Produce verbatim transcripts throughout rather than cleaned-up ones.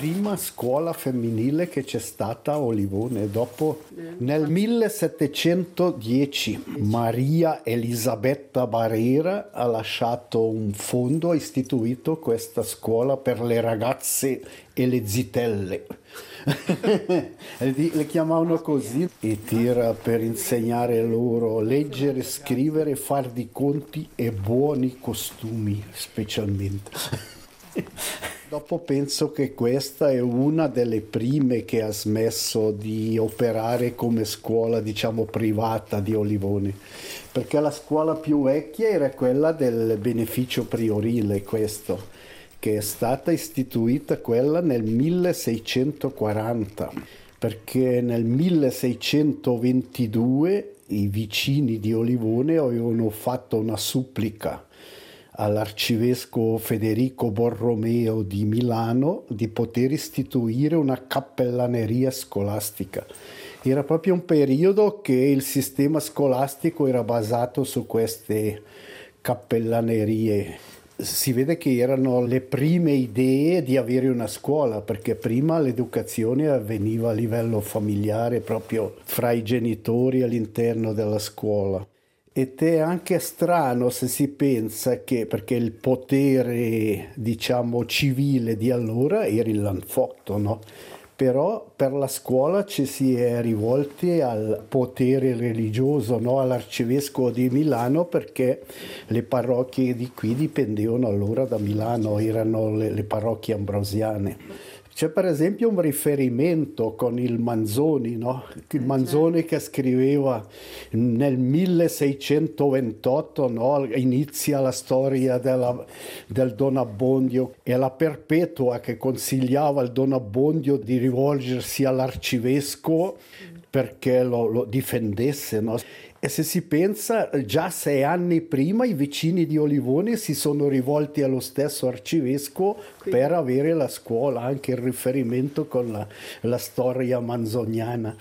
prima scuola femminile che c'è stata a Olivone. Dopo, nel millesettecentodieci, Maria Elisabetta Barera ha lasciato un fondo, ha istituito questa scuola per le ragazze e le zitelle. Le chiamavano così, e tira per insegnare loro leggere, scrivere, far di conti e buoni costumi specialmente. Dopo penso che questa è una delle prime che ha smesso di operare come scuola, diciamo, privata di Olivone, perché la scuola più vecchia era quella del beneficio priorile, questo, che è stata istituita quella nel milleseicentoquaranta, perché nel milleseicentoventidue i vicini di Olivone avevano fatto una supplica all'arcivescovo Federico Borromeo di Milano di poter istituire una cappellaneria scolastica. Era proprio un periodo che il sistema scolastico era basato su queste cappellanerie. Si vede che erano le prime idee di avere una scuola, perché prima l'educazione avveniva a livello familiare, proprio fra i genitori all'interno della scuola. Ed è anche strano se si pensa che, perché il potere, diciamo, civile di allora era il Lanfotto, no? Però per la scuola ci si è rivolti al potere religioso, no? All'arcivescovo di Milano, perché le parrocchie di qui dipendevano allora da Milano, erano le, le parrocchie ambrosiane. C'è per esempio un riferimento con il Manzoni, no? Il Manzoni che scriveva nel milleseicentoventotto, no? Inizia la storia della, del Don Abbondio, e la Perpetua che consigliava al Don Abbondio di rivolgersi all'arcivescovo perché lo, lo difendesse, no? E se si pensa, già sei anni prima i vicini di Olivone si sono rivolti allo stesso arcivescovo per avere la scuola, anche il riferimento con la, la storia manzoniana.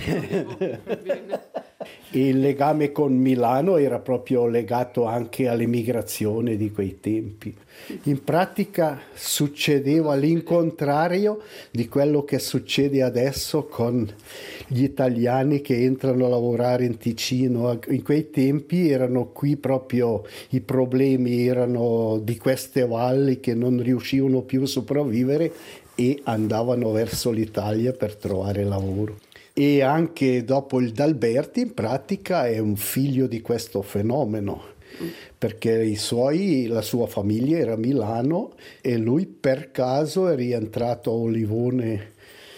E il legame con Milano era proprio legato anche all'emigrazione di quei tempi. In pratica succedeva l'incontrario di quello che succede adesso con gli italiani che entrano a lavorare in Ticino. In quei tempi erano qui proprio i problemi, erano di queste valli che non riuscivano più a sopravvivere e andavano verso l'Italia per trovare lavoro. E anche dopo il D'Alberti in pratica è un figlio di questo fenomeno, perché i suoi, la sua famiglia era a Milano e lui per caso è rientrato a Olivone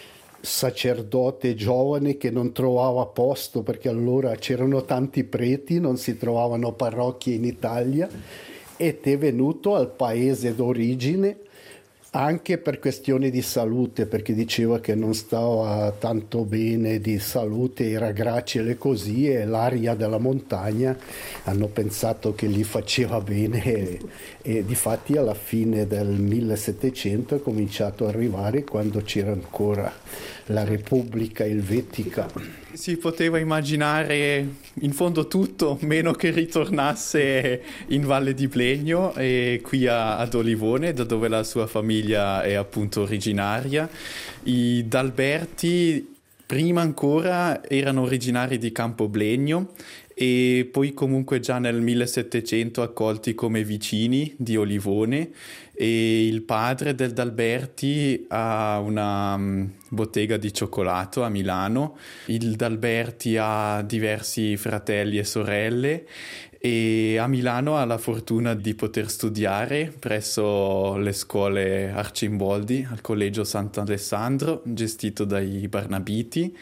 sacerdote giovane che non trovava posto, perché allora c'erano tanti preti, non si trovavano parrocchie in Italia, ed è venuto al paese d'origine anche per questioni di salute, perché diceva che non stava tanto bene di salute, era gracile così, e l'aria della montagna hanno pensato che gli faceva bene, e, e difatti alla fine del millesettecento è cominciato ad arrivare, quando c'era ancora la Repubblica Elvetica. Si poteva immaginare in fondo tutto, meno che ritornasse in Valle di Blegno e qui a, ad Olivone, da dove la sua famiglia è appunto originaria. I D'Alberti prima ancora erano originari di Campoblegno e poi comunque già nel millesettecento accolti come vicini di Olivone, e il padre del D'Alberti ha una um, bottega di cioccolato a Milano. Il D'Alberti ha diversi fratelli e sorelle e a Milano ha la fortuna di poter studiare presso le scuole Arcimboldi al Collegio Sant'Alessandro, gestito dai Barnabiti.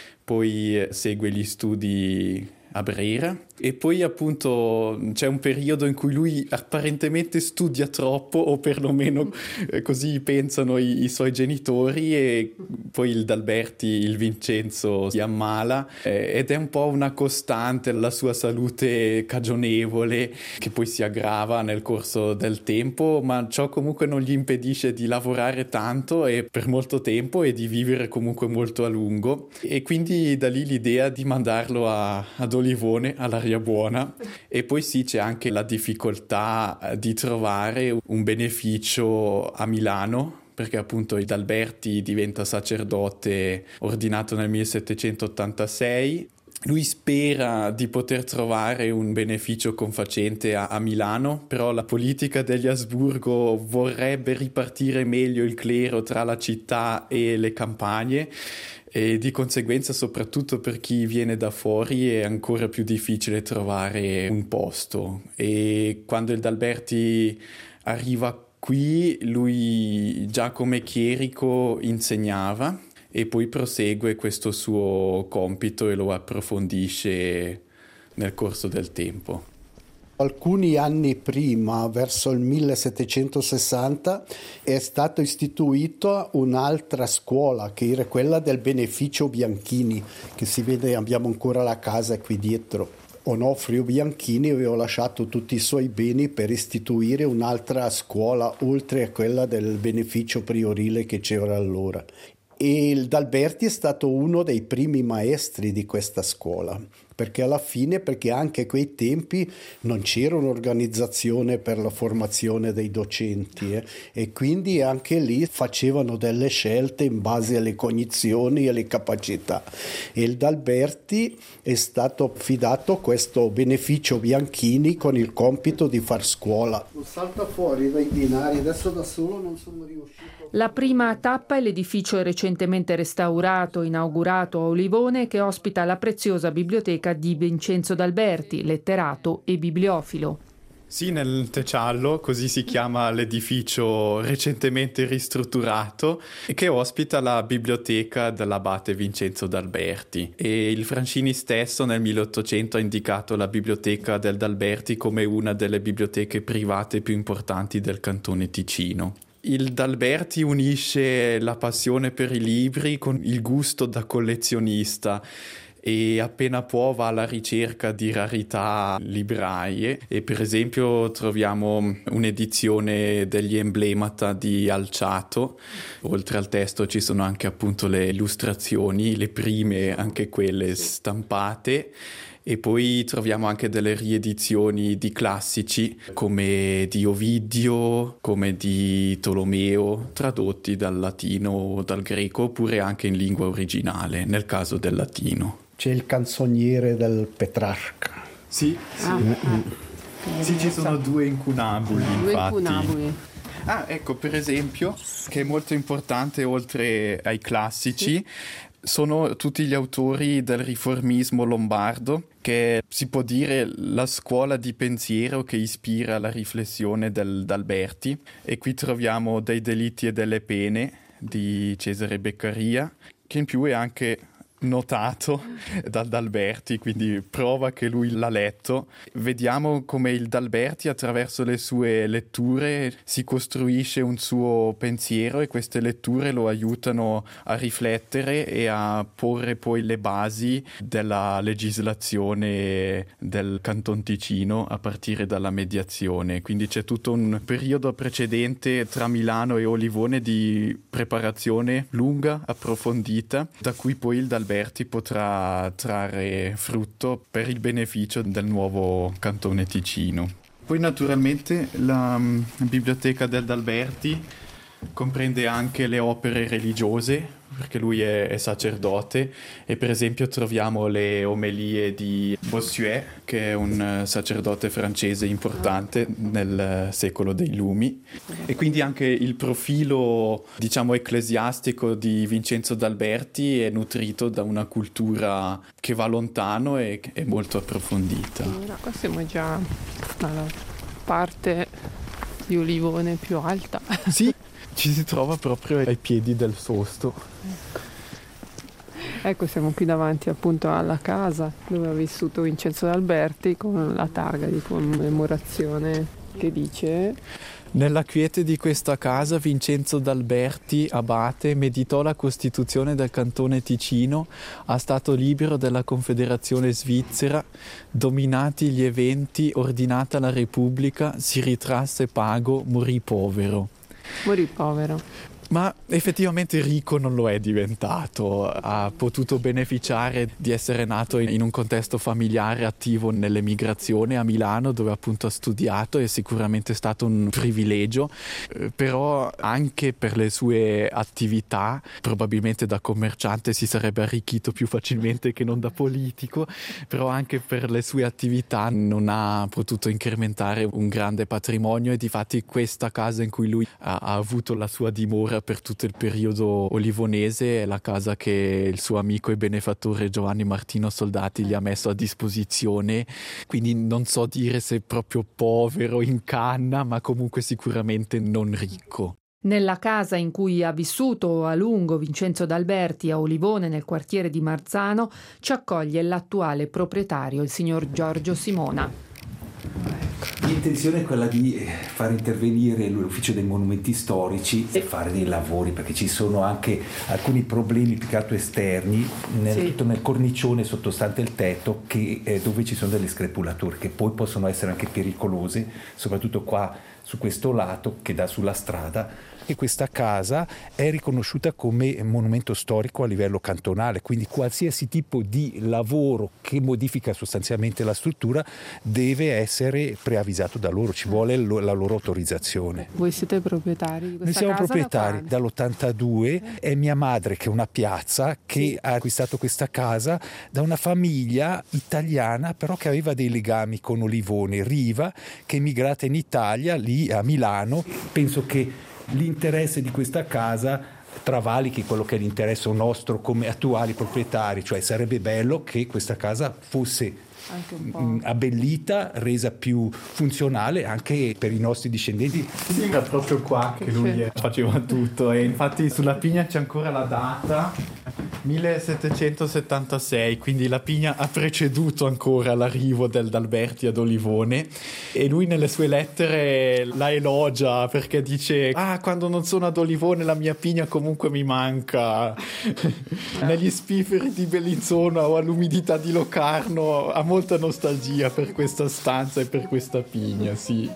Poi segue gli studi a Brera e poi appunto c'è un periodo in cui lui apparentemente studia troppo, o perlomeno eh, così pensano i, i suoi genitori, e poi il D'Alberti, il Vincenzo, si ammala eh, ed è un po' una costante la sua salute cagionevole, che poi si aggrava nel corso del tempo, ma ciò comunque non gli impedisce di lavorare tanto e per molto tempo e di vivere comunque molto a lungo, e quindi da lì l'idea di mandarlo a, ad Olivone, all'aria buona. E poi sì, c'è anche la difficoltà di trovare un beneficio a Milano, perché appunto il D'Alberti diventa sacerdote ordinato nel millesettecentottantasei. Lui spera di poter trovare un beneficio confacente a, a Milano, però la politica degli Asburgo vorrebbe ripartire meglio il clero tra la città e le campagne, e di conseguenza, soprattutto per chi viene da fuori, è ancora più difficile trovare un posto. E quando il D'Alberti arriva qui, lui già come chierico insegnava e poi prosegue questo suo compito e lo approfondisce nel corso del tempo. Alcuni anni prima, verso il millesettecentosessanta, è stata istituita un'altra scuola, che era quella del Beneficio Bianchini, che si vede, abbiamo ancora la casa qui dietro. Onofrio Bianchini aveva lasciato tutti i suoi beni per istituire un'altra scuola, oltre a quella del Beneficio Priorile che c'era allora. E il D'Alberti è stato uno dei primi maestri di questa scuola, perché alla fine, perché anche a quei tempi non c'era un'organizzazione per la formazione dei docenti eh, e quindi anche lì facevano delle scelte in base alle cognizioni e alle capacità. E il D'Alberti è stato affidato questo Beneficio Bianchini con il compito di far scuola. Non salta fuori dai binari, adesso da solo non sono riuscito. La prima tappa è l'edificio recentemente restaurato, inaugurato a Olivone, che ospita la preziosa biblioteca di Vincenzo D'Alberti, letterato e bibliofilo. Sì, nel Teciallo, così si chiama l'edificio recentemente ristrutturato, che ospita la biblioteca dell'abate Vincenzo D'Alberti. E il Francini stesso nel milleottocento ha indicato la biblioteca del D'Alberti come una delle biblioteche private più importanti del cantone Ticino. Il D'Alberti unisce la passione per i libri con il gusto da collezionista e appena può va alla ricerca di rarità librarie, e per esempio troviamo un'edizione degli Emblemata di Alciato. Oltre al testo ci sono anche appunto le illustrazioni, le prime, anche quelle stampate. E poi troviamo anche delle riedizioni di classici come di Ovidio, come di Tolomeo, tradotti dal latino o dal greco, oppure anche in lingua originale, nel caso del latino. C'è il canzoniere del Petrarca. Sì, sì. Ah, ah. Sì, ci sono due incunabuli, due infatti. incunabuli. Ah, ecco, per esempio, che è molto importante oltre ai classici, sì, sono tutti gli autori del riformismo lombardo, che si può dire la scuola di pensiero che ispira la riflessione del D'Alberti. E qui troviamo Dei delitti e delle pene di Cesare Beccaria, che in più è anche notato dal D'Alberti, quindi prova che lui l'ha letto. Vediamo come il D'Alberti attraverso le sue letture si costruisce un suo pensiero, e queste letture lo aiutano a riflettere e a porre poi le basi della legislazione del Canton Ticino a partire dalla mediazione. Quindi c'è tutto un periodo precedente tra Milano e Olivone di preparazione lunga, approfondita, da cui poi il D'Alberti potrà trarre frutto per il beneficio del nuovo cantone Ticino. Poi naturalmente la um, biblioteca del D'Alberti comprende anche le opere religiose, perché lui è, è sacerdote, e per esempio troviamo le omelie di Bossuet, che è un sacerdote francese importante nel secolo dei Lumi, e quindi anche il profilo, diciamo, ecclesiastico di Vincenzo D'Alberti è nutrito da una cultura che va lontano e è molto approfondita. Ora qua siamo già alla parte di Olivone più alta. Sì, ci si trova proprio ai piedi del Sosto. Ecco, siamo qui davanti appunto alla casa dove ha vissuto Vincenzo D'Alberti, con la targa di commemorazione che dice: nella quiete di questa casa Vincenzo D'Alberti, abate, meditò la costituzione del cantone Ticino a stato libero della Confederazione Svizzera. Dominati gli eventi, ordinata la Repubblica, si ritrasse pago, morì povero. Morì povero. Ma effettivamente ricco non lo è diventato, ha potuto beneficiare di essere nato in un contesto familiare attivo nell'emigrazione a Milano, dove appunto ha studiato, è sicuramente stato un privilegio, però anche per le sue attività, probabilmente da commerciante si sarebbe arricchito più facilmente che non da politico, però anche per le sue attività non ha potuto incrementare un grande patrimonio, e difatti questa casa in cui lui ha, ha avuto la sua dimora per tutto il periodo olivonese è la casa che il suo amico e benefattore Giovanni Martino Soldati gli ha messo a disposizione, quindi non so dire se proprio povero in canna, ma comunque sicuramente non ricco. Nella casa in cui ha vissuto a lungo Vincenzo D'Alberti a Olivone, nel quartiere di Marzano, ci accoglie l'attuale proprietario, il signor Giorgio Simona. L'intenzione è quella di far intervenire l'ufficio dei monumenti storici e fare dei lavori, perché ci sono anche alcuni problemi più che altro esterni nel, sì. tutto nel cornicione sottostante il tetto, che, eh, dove ci sono delle screpolature che poi possono essere anche pericolose, soprattutto qua su questo lato che dà sulla strada. E questa casa è riconosciuta come monumento storico a livello cantonale, quindi qualsiasi tipo di lavoro che modifica sostanzialmente la struttura deve essere preavvisato da loro, ci vuole lo, la loro autorizzazione. Voi siete proprietari di questa casa? Noi siamo proprietari da dall'ottantadue, è mia madre che è una piazza che sì. ha acquistato questa casa da una famiglia italiana, però che aveva dei legami con Olivone, Riva, che è emigrata in Italia, lì a Milano. Penso che l'interesse di questa casa travalichi quello che è l'interesse nostro come attuali proprietari, cioè sarebbe bello che questa casa fosse anche un po' abbellita, resa più funzionale anche per i nostri discendenti. Sembra proprio qua che lui faceva tutto, e infatti sulla pigna c'è ancora la data millesettecentosettantasei, quindi la pigna ha preceduto ancora l'arrivo del D'Alberti ad Olivone, e lui nelle sue lettere la elogia perché dice: ah, quando non sono ad Olivone la mia pigna comunque mi manca. Negli spifferi di Bellinzona o all'umidità di Locarno ha molta nostalgia per questa stanza e per questa pigna, sì.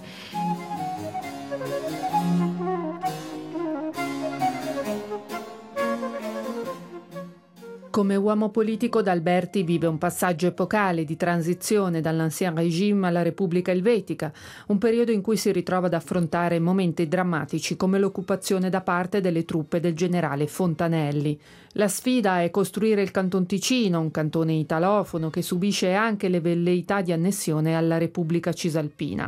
Come uomo politico, D'Alberti vive un passaggio epocale di transizione dall'Ancien Régime alla Repubblica Elvetica, un periodo in cui si ritrova ad affrontare momenti drammatici come l'occupazione da parte delle truppe del generale Fontanelli. La sfida è costruire il Canton Ticino, un cantone italofono che subisce anche le velleità di annessione alla Repubblica Cisalpina.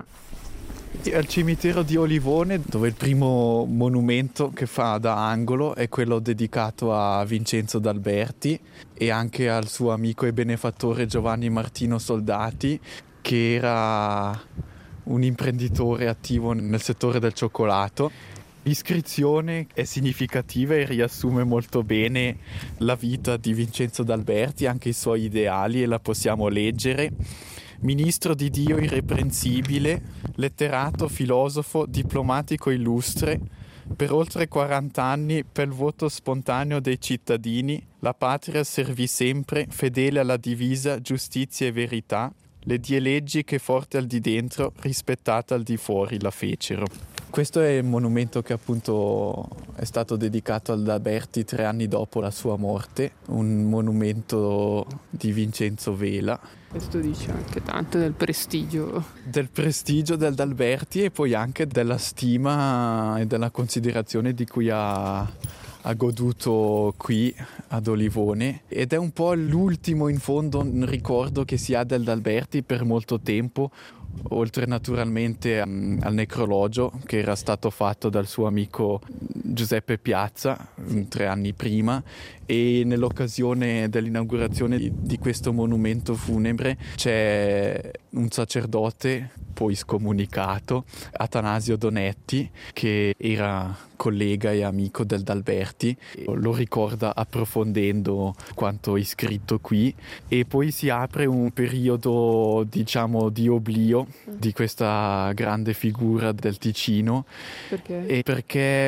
Al cimitero di Olivone, dove il primo monumento che fa da angolo è quello dedicato a Vincenzo D'Alberti e anche al suo amico e benefattore Giovanni Martino Soldati, che era un imprenditore attivo nel settore del cioccolato. L'iscrizione è significativa e riassume molto bene la vita di Vincenzo D'Alberti, anche i suoi ideali, e la possiamo leggere. Ministro di Dio irreprensibile, letterato, filosofo, diplomatico illustre, per oltre quaranta anni per il voto spontaneo dei cittadini, la patria servì sempre, fedele alla divisa giustizia e verità, le die leggi che forte al di dentro, rispettate al di fuori la fecero. Questo è il monumento che appunto è stato dedicato al D'Alberti tre anni dopo la sua morte, un monumento di Vincenzo Vela. Questo dice anche tanto del prestigio. Del prestigio del D'Alberti e poi anche della stima e della considerazione di cui ha, ha goduto qui ad Olivone, ed è un po' l'ultimo in fondo ricordo che si ha del D'Alberti per molto tempo, oltre naturalmente um, al necrologio che era stato fatto dal suo amico Giuseppe Piazza um, tre anni prima, e nell'occasione dell'inaugurazione di, di questo monumento funebre c'è un sacerdote poi scomunicato, Atanasio Donetti, che era collega e amico del D'Alberti, lo ricorda approfondendo quanto è scritto qui, e poi si apre un periodo, diciamo, di oblio di questa grande figura del Ticino. Perché? E perché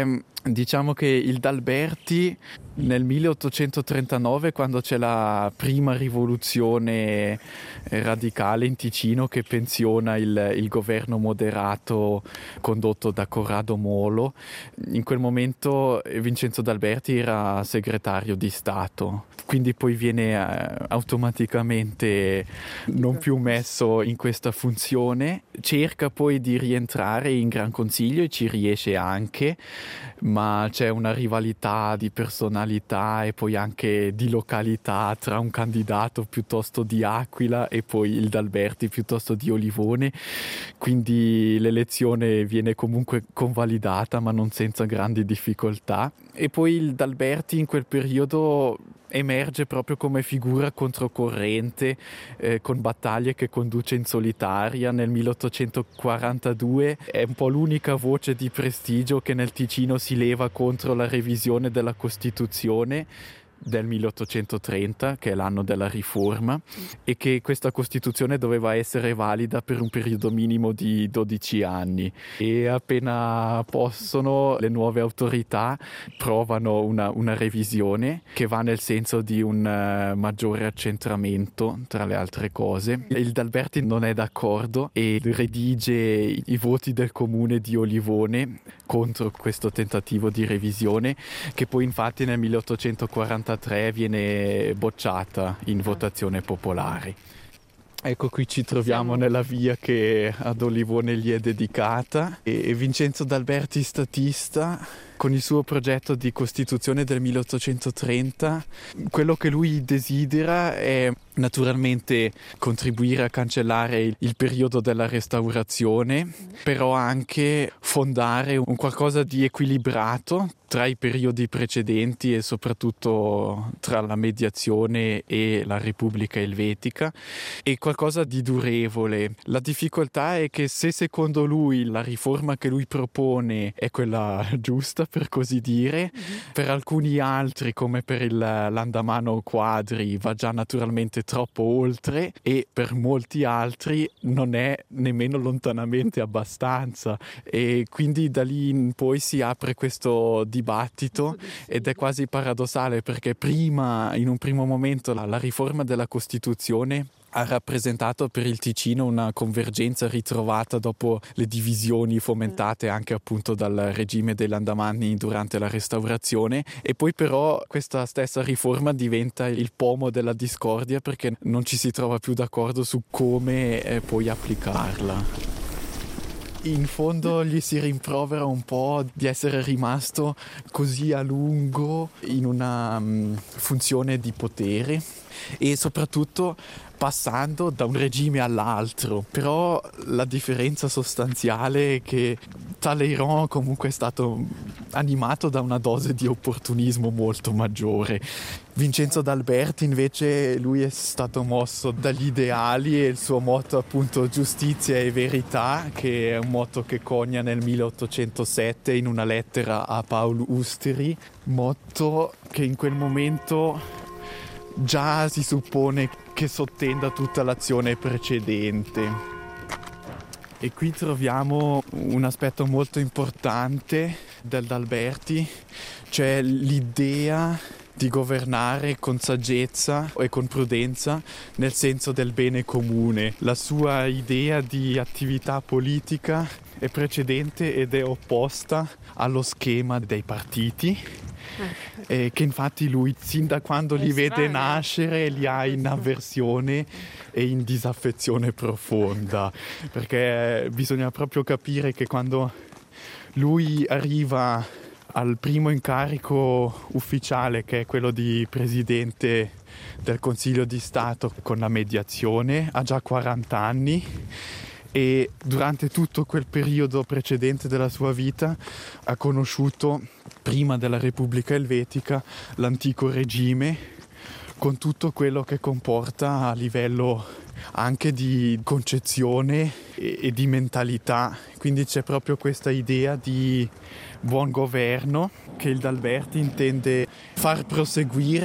Diciamo che il D'Alberti nel milleottocentotrentanove, quando c'è la prima rivoluzione radicale in Ticino che pensiona il, il governo moderato condotto da Corrado Molo, in quel momento Vincenzo D'Alberti era segretario di Stato, quindi poi viene automaticamente non più messo in questa funzione, cerca poi di rientrare in Gran Consiglio e ci riesce anche, ma c'è una rivalità di personalità e poi anche di località tra un candidato piuttosto di Aquila e poi il D'Alberti piuttosto di Olivone, quindi l'elezione viene comunque convalidata ma non senza grandi difficoltà. E poi il D'Alberti in quel periodo emerge proprio come figura controcorrente, eh, con battaglie che conduce in solitaria. Nel milleottocentoquarantadue è un po' l'unica voce di prestigio che nel Ticino si leva contro la revisione della Costituzione del milleottocentotrenta, che è l'anno della riforma, e che questa Costituzione doveva essere valida per un periodo minimo di dodici anni, e appena possono le nuove autorità provano una, una revisione che va nel senso di un uh, maggiore accentramento, tra le altre cose. Il D'Alberti non è d'accordo e redige i, i voti del comune di Olivone contro questo tentativo di revisione, che poi infatti nel milleottocentoquarantatré viene bocciata in votazione popolare. Ecco, qui ci troviamo Siamo... nella via che ad Olivone gli è dedicata, e Vincenzo D'Alberti, statista, con il suo progetto di Costituzione del milleottocentotrenta, quello che lui desidera è naturalmente contribuire a cancellare il, il periodo della Restaurazione, però anche fondare un qualcosa di equilibrato tra i periodi precedenti e soprattutto tra la mediazione e la Repubblica Elvetica, e qualcosa di durevole. La difficoltà è che se secondo lui la riforma che lui propone è quella giusta, per così dire, mm-hmm. per alcuni altri, come per il Landamano Quadri, va già naturalmente troppo oltre, e per molti altri non è nemmeno lontanamente abbastanza, e quindi da lì in poi si apre questo dibattito, ed è quasi paradossale, perché prima, in un primo momento, la, la riforma della Costituzione ha rappresentato per il Ticino una convergenza ritrovata dopo le divisioni fomentate anche appunto dal regime dei Landamanni durante la Restaurazione, e poi però questa stessa riforma diventa il pomo della discordia, perché non ci si trova più d'accordo su come eh, poi applicarla. In fondo gli si rimprovera un po' di essere rimasto così a lungo in una um, funzione di potere, e soprattutto passando da un regime all'altro. Però la differenza sostanziale è che Talleyrand comunque è stato animato da una dose di opportunismo molto maggiore. Vincenzo D'Alberti invece, lui è stato mosso dagli ideali, e il suo motto appunto giustizia e verità, che è un motto che cogna nel milleottocentosette in una lettera a Paul Usteri, motto che in quel momento già si suppone che sottenda tutta l'azione precedente. E qui troviamo un aspetto molto importante del D'Alberti, cioè l'idea di governare con saggezza e con prudenza nel senso del bene comune. La sua idea di attività politica è precedente ed è opposta allo schema dei partiti, eh, che infatti lui sin da quando li vede nascere li ha in avversione e in disaffezione profonda, perché bisogna proprio capire che quando lui arriva al primo incarico ufficiale, che è quello di presidente del Consiglio di Stato con la mediazione, ha già quaranta anni, e durante tutto quel periodo precedente della sua vita ha conosciuto, prima della Repubblica Elvetica, l'antico regime, con tutto quello che comporta a livello anche di concezione e, e di mentalità. Quindi c'è proprio questa idea di buon governo che il D'Alberti intende far proseguire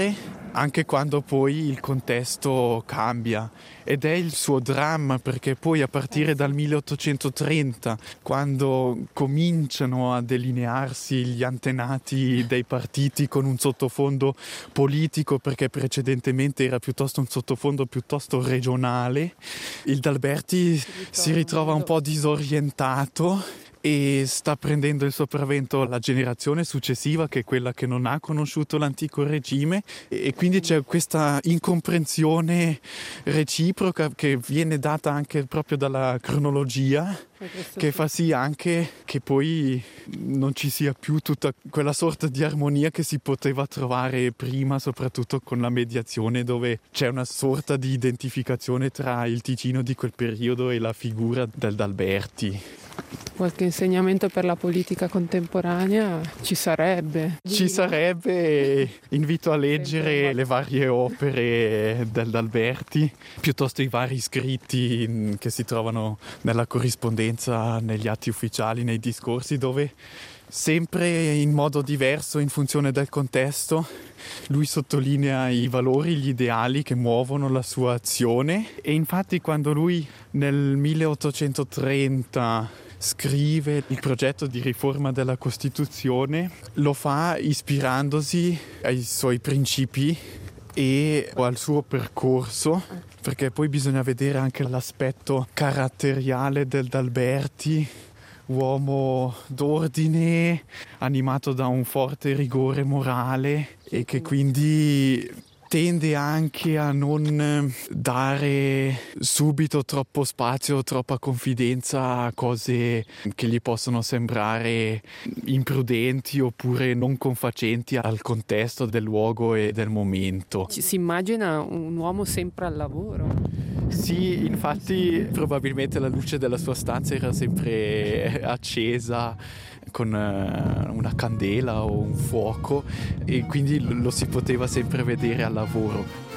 anche quando poi il contesto cambia. Ed è il suo dramma, perché poi a partire dal milleottocentotrenta, quando cominciano a delinearsi gli antenati dei partiti con un sottofondo politico, perché precedentemente era piuttosto un sottofondo piuttosto regionale, il D'Alberti si ritrova un po' disorientato e sta prendendo il sopravvento la generazione successiva, che è quella che non ha conosciuto l'antico regime, e quindi c'è questa incomprensione reciproca che viene data anche proprio dalla cronologia, che fa sì anche che poi non ci sia più tutta quella sorta di armonia che si poteva trovare prima, soprattutto con la mediazione, dove c'è una sorta di identificazione tra il Ticino di quel periodo e la figura del D'Alberti. Qualche insegnamento per la politica contemporanea ci sarebbe. Ci sarebbe, invito a leggere le varie opere del D'Alberti, piuttosto i vari scritti che si trovano nella corrispondenza, negli atti ufficiali, nei discorsi, dove sempre in modo diverso, in funzione del contesto, lui sottolinea i valori, gli ideali che muovono la sua azione. E infatti quando lui nel milleottocentotrenta scrive il progetto di riforma della Costituzione, lo fa ispirandosi ai suoi principi e al suo percorso, perché poi bisogna vedere anche l'aspetto caratteriale del D'Alberti, uomo d'ordine, animato da un forte rigore morale e che quindi tende anche a non dare subito troppo spazio, troppa confidenza a cose che gli possono sembrare imprudenti oppure non confacenti al contesto del luogo e del momento. Ci si immagina un uomo sempre al lavoro. Sì, infatti probabilmente la luce della sua stanza era sempre accesa con una candela o un fuoco, e quindi lo si poteva sempre vedere al lavoro.